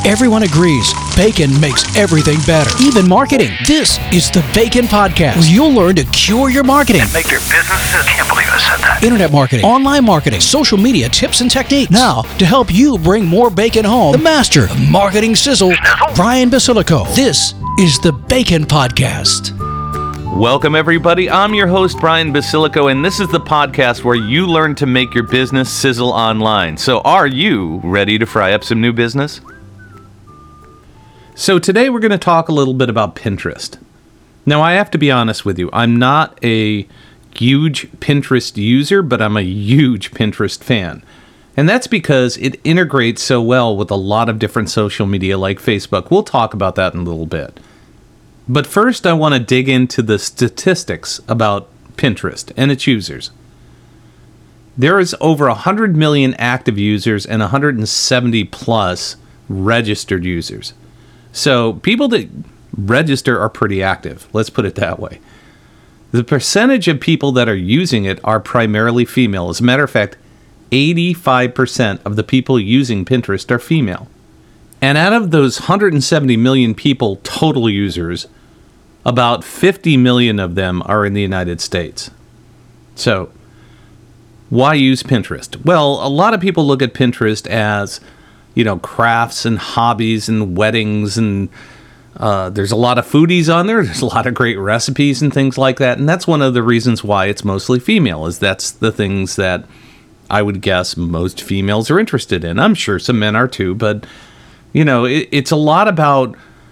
Everyone agrees bacon makes everything better, even marketing. This is the Bacon Podcast, where you'll learn to cure your marketing. And make your business. I can't believe I said that. Internet marketing, online marketing, social media tips and techniques. Now, to help you bring more bacon home, the master of marketing sizzle, Brian Basilico. This is the Bacon Podcast. Welcome, everybody. I'm your host, Brian Basilico, and this is the podcast where you learn to make your business sizzle online. So are you ready to fry up some new business? So today we're going to talk a little bit about Pinterest. Now, I have to be honest with you. I'm not a huge Pinterest user, but I'm a huge Pinterest fan. And that's because it integrates so well with a lot of different social media like Facebook. We'll talk about that in a little bit. But first, I want to dig into the statistics about Pinterest and its users. There is over 100 million active users and 170 plus registered users. So people that register are pretty active. Let's put it that way. The percentage of people that are using it are primarily female. As a matter of fact, 85% of the people using Pinterest are female. And out of those 170 million people total users, about 50 million of them are in the United States. So, why use Pinterest? Well, a lot of people look at Pinterest as, crafts and hobbies and weddings, and there's a lot of foodies on there. There's a lot of great recipes and things like that. And that's one of the reasons why it's mostly female, is that's the things that I would guess most females are interested in. I'm sure some men are too, but, it's a lot about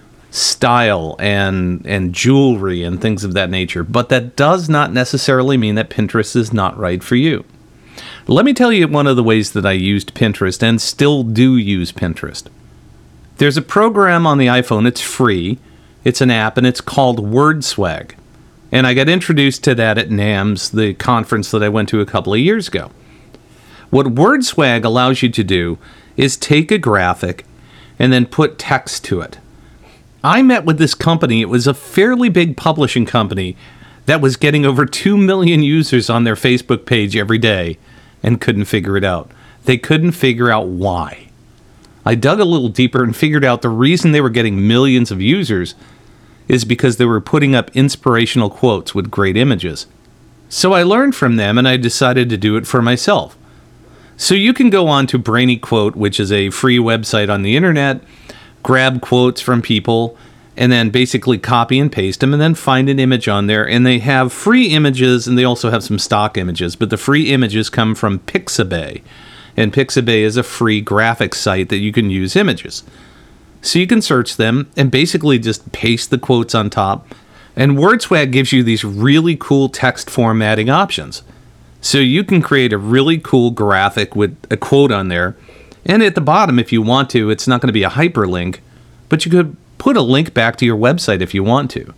style and jewelry and things of that nature. But that does not necessarily mean that Pinterest is not right for you. Let me tell you one of the ways that I used Pinterest and still do use Pinterest. There's a program on the iPhone. It's free. It's an app, and it's called WordSwag. And I got introduced to that at NAMS, the conference that I went to a couple of years ago. What WordSwag allows you to do is take a graphic and then put text to it. I met with this company. It was a fairly big publishing company that was getting over 2 million users on their Facebook page every day and couldn't figure it out. They couldn't figure out why. I dug a little deeper and figured out the reason they were getting millions of users is because they were putting up inspirational quotes with great images. So I learned from them, and I decided to do it for myself. So you can go on to Brainy Quote, which is a free website on the internet, grab quotes from people, and then basically copy and paste them, and then find an image on there. And they have free images, and they also have some stock images, but the free images come from Pixabay. And Pixabay is a free graphics site that you can use images. So you can search them and basically just paste the quotes on top. And WordSwag gives you these really cool text formatting options. So you can create a really cool graphic with a quote on there. And at the bottom, if you want to, it's not going to be a hyperlink, but you could put a link back to your website if you want to.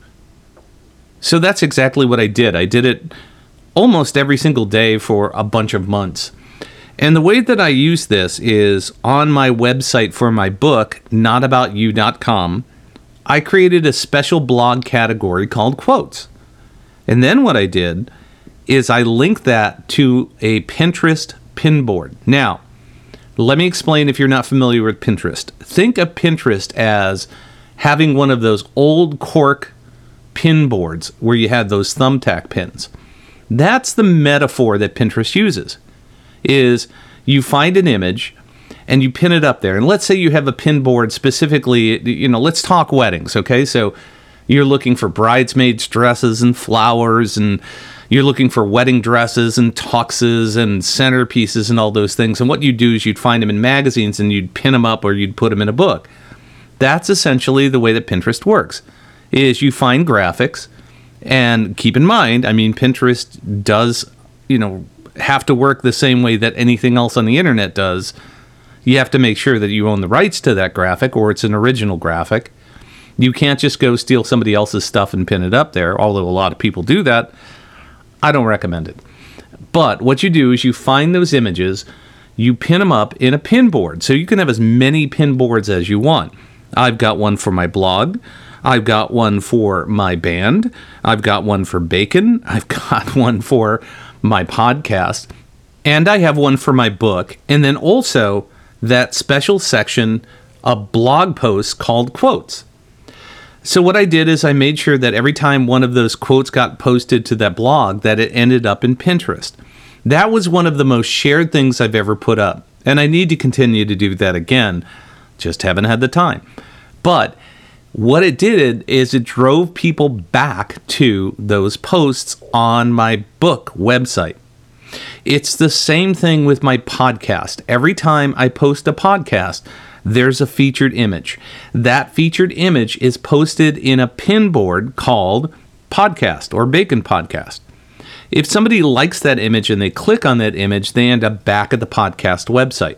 So that's exactly what I did. I did it almost every single day for a bunch of months. And the way that I use this is on my website for my book, notaboutyou.com, I created a special blog category called Quotes. And then what I did is I linked that to a Pinterest pinboard. Now, let me explain if you're not familiar with Pinterest. Think of Pinterest as having one of those old cork pin boards where you had those thumbtack pins. That's the metaphor that Pinterest uses, is you find an image and you pin it up there. And let's say you have a pin board specifically, let's talk weddings, okay? So you're looking for bridesmaids' dresses and flowers, and you're looking for wedding dresses and tuxes and centerpieces and all those things. And what you do is you'd find them in magazines and you'd pin them up or you'd put them in a book. That's essentially the way that Pinterest works, is you find graphics. And keep in mind, Pinterest does, have to work the same way that anything else on the internet does. You have to make sure that you own the rights to that graphic, or it's an original graphic. You can't just go steal somebody else's stuff and pin it up there, although a lot of people do that. I don't recommend it. But what you do is you find those images, you pin them up in a pin board. So you can have as many pin boards as you want. I've got one for my blog. I've got one for my band. I've got one for bacon. I've got one for my podcast. And I have one for my book. And then also that special section a blog post called Quotes. So what I did is I made sure that every time one of those quotes got posted to that blog, that it ended up in Pinterest. That was one of the most shared things I've ever put up. And I need to continue to do that again. Just haven't had the time. But what it did is it drove people back to those posts on my book website. It's the same thing with my podcast. Every time I post a podcast, there's a featured image. That featured image is posted in a pin board called Podcast or Bacon Podcast. If somebody likes that image and they click on that image, they end up back at the podcast website.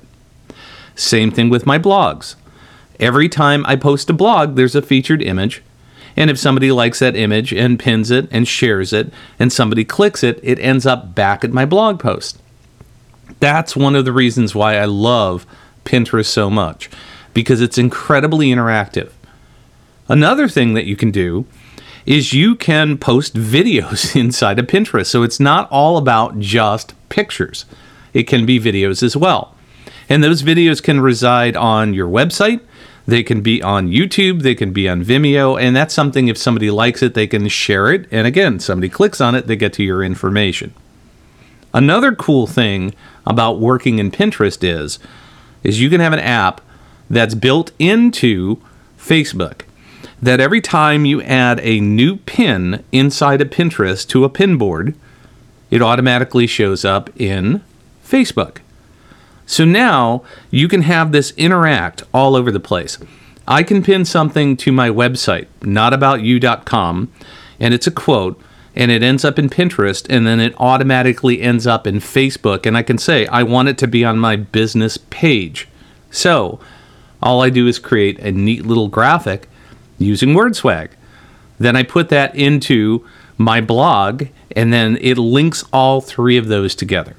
Same thing with my blogs. Every time I post a blog, there's a featured image. And if somebody likes that image and pins it and shares it, and somebody clicks it, it ends up back at my blog post. That's one of the reasons why I love Pinterest so much, because it's incredibly interactive. Another thing that you can do is you can post videos inside of Pinterest. So it's not all about just pictures. It can be videos as well. And those videos can reside on your website. They can be on YouTube. They can be on Vimeo. And that's something, if somebody likes it, they can share it. And again, somebody clicks on it, they get to your information. Another cool thing about working in Pinterest is you can have an app that's built into Facebook that every time you add a new pin inside of Pinterest to a pin board, it automatically shows up in Facebook. So now you can have this interact all over the place. I can pin something to my website, notaboutyou.com, and it's a quote, and it ends up in Pinterest, and then it automatically ends up in Facebook, and I can say, I want it to be on my business page. So all I do is create a neat little graphic using WordSwag. Then I put that into my blog, and then it links all three of those together.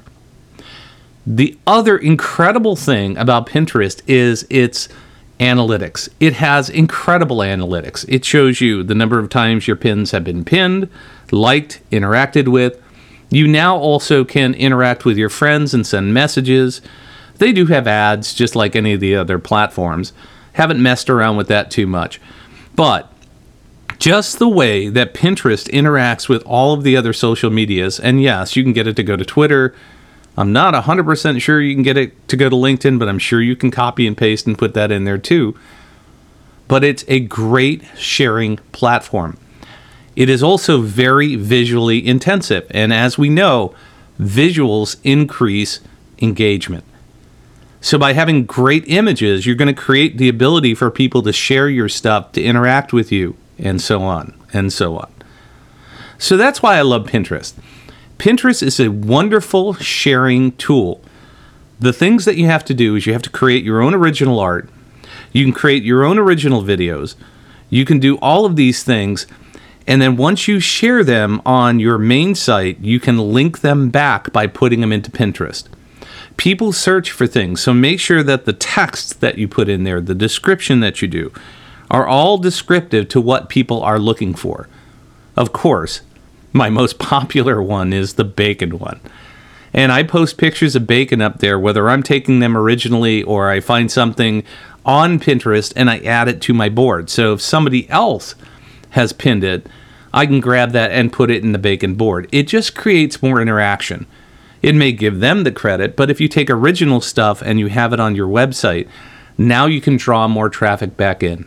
The other incredible thing about Pinterest is its analytics. It has incredible analytics. It shows you the number of times your pins have been pinned, liked, interacted with. You now also can interact with your friends and send messages. They do have ads, just like any of the other platforms. Haven't messed around with that too much. But just the way that Pinterest interacts with all of the other social medias, and yes, you can get it to go to Twitter. I'm not 100% sure you can get it to go to LinkedIn, but I'm sure you can copy and paste and put that in there too. But it's a great sharing platform. It is also very visually intensive. And as we know, visuals increase engagement. So by having great images, you're going to create the ability for people to share your stuff, to interact with you, and so on, and so on. So that's why I love Pinterest. Pinterest is a wonderful sharing tool. The things that you have to do is you have to create your own original art. You can create your own original videos. You can do all of these things. And then once you share them on your main site, you can link them back by putting them into Pinterest. People search for things, so make sure that the text that you put in there, the description that you do, are all descriptive to what people are looking for. Of course, my most popular one is the bacon one. And I post pictures of bacon up there, whether I'm taking them originally or I find something on Pinterest and I add it to my board. So if somebody else has pinned it, I can grab that and put it in the bacon board. It just creates more interaction. It may give them the credit, but if you take original stuff and you have it on your website, now you can draw more traffic back in.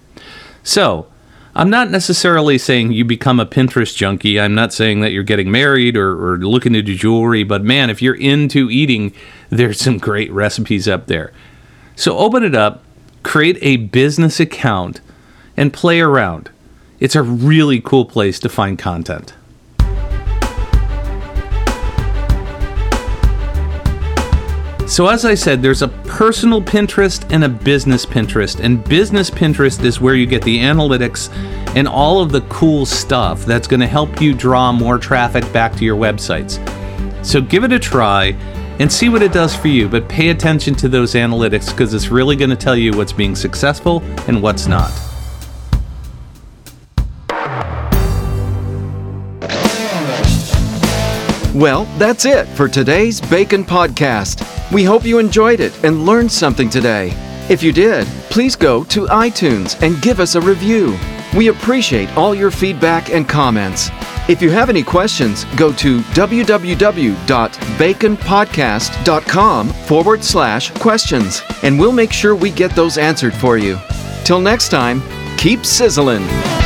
So, I'm not necessarily saying you become a Pinterest junkie. I'm not saying that you're getting married or looking to do jewelry, but man, if you're into eating, there's some great recipes up there. So open it up, create a business account, and play around. It's a really cool place to find content. So as I said, there's a personal Pinterest and a business Pinterest. And business Pinterest is where you get the analytics and all of the cool stuff that's going to help you draw more traffic back to your websites. So give it a try and see what it does for you, but pay attention to those analytics because it's really going to tell you what's being successful and what's not. Well, that's it for today's Bacon Podcast. We hope you enjoyed it and learned something today. If you did, please please go to iTunes and give us a review. We appreciate all your feedback and comments. If you have any questions, go to www.baconpodcast.com/questions, and we'll make sure we get those answered for you. Till next time, keep sizzling.